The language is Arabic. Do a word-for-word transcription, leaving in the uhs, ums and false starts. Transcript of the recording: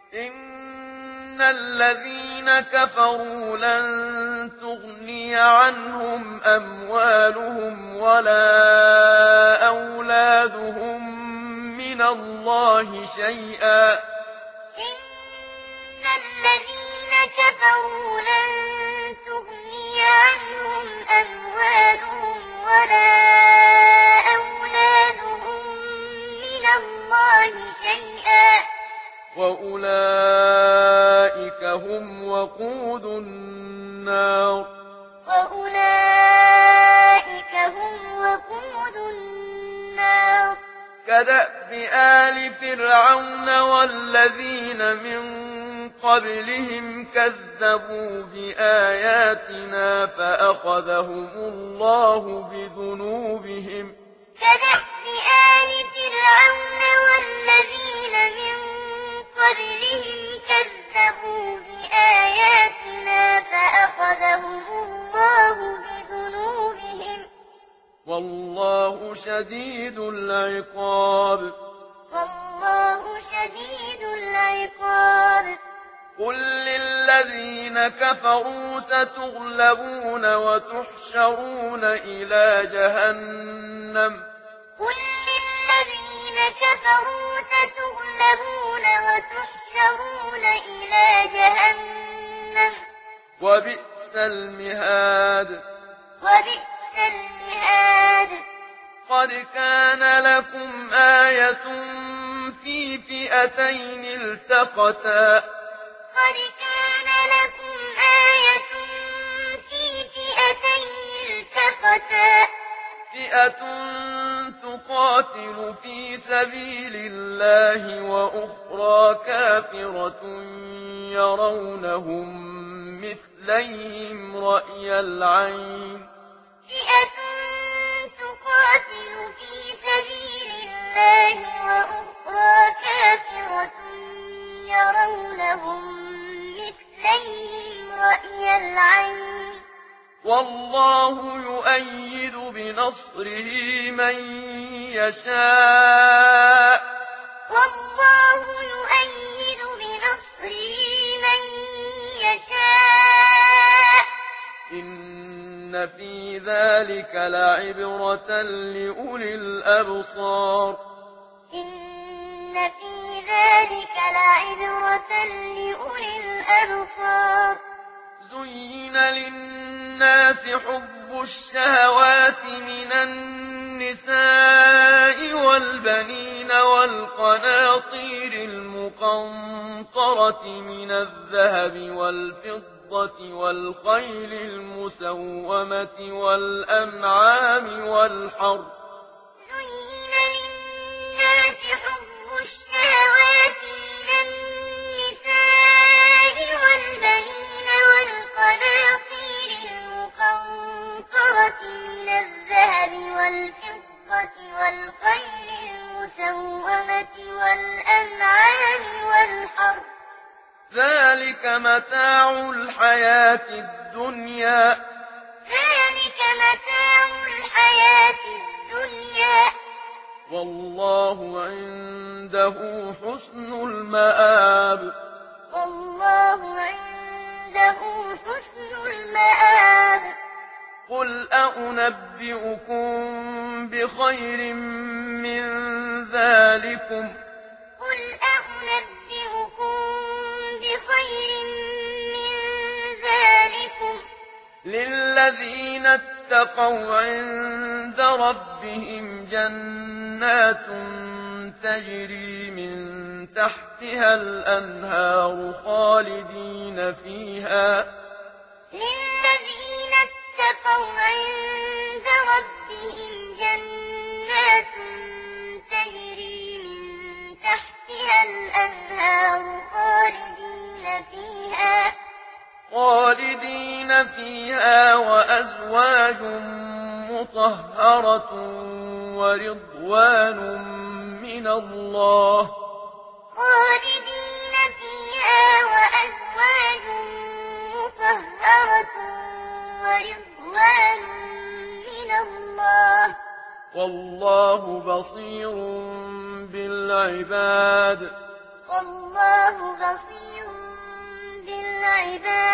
إن الذين كفروا لن تغني عنهم أموالهم ولا أولادهم من الله شيئا. إن الذين كفروا لن تغني عنهم أموالهم ولا أولادهم من الله شيئا وأولئك هم وقود النار. وأولئك هم وقود النار. كدأب آل فرعون والذين من قبلهم كذبوا بآياتنا فأخذهم الله بذنوبهم. كدأب آل فرعون والذين من قبلهم كذبوا بآياتنا فأخذهم الله بذنوبهم. والله شديد العقاب. والله شديد العقاب. قل للذين كفروا ستغلبون وتحشرون إلى جهنم. قل للذين كفروا ستغلبون وتحشرون إلى جهنم. وبئس المهاد. وبئس المهاد. قد كان لكم آية في فئتين التقتا. قد كان لكم آية في فئتين التقتا. فئة تقاتل في سبيل الله وأخرى كافرة يرونهم مثليهم رأي العين. فئة تقاتل في سبيل الله وأخرى كافرة يرونهم مثليهم رأي العين. والله يؤيد بنصره من يشاء. والله يؤيد بنصره من يشاء. إن في ذلك لعبرة لأولي الأبصار. إن في ذلك لعبرة لأولي الأبصار. زين للناس حب الشهوات من النساء والبنين والقناطير المقنطرة من الذهب والفضة والخيل المسومة والأنعام والحرث. زين للناس حب الشهوات من النساء والبنين والقناطير المقنطرة من الذهب والفضة والخيل المسومة والأنعام والحرث. ذلك متاع الحياة الدنيا. ذلك متاع الحياة الدنيا. والله عنده حسن المآب. والله عنده حسن المآب. قل أنبئكم بخير من ذلكم. قل أنبئكم بخير من ذلكم. للذين اتقوا عند ربهم جنات تجري من تحتها الأنهار خالدين فيها. للذين اتقوا عند ربهم جنات تجري من تحتها الأنهار خالدين فيها. خالدين فيها وأزواج مطهرة ورضوان من الله. خالدين فيها وأزواج مطهرة ورضوان من الله. والله بصير بالعباد. والله بصير عِبَادٍ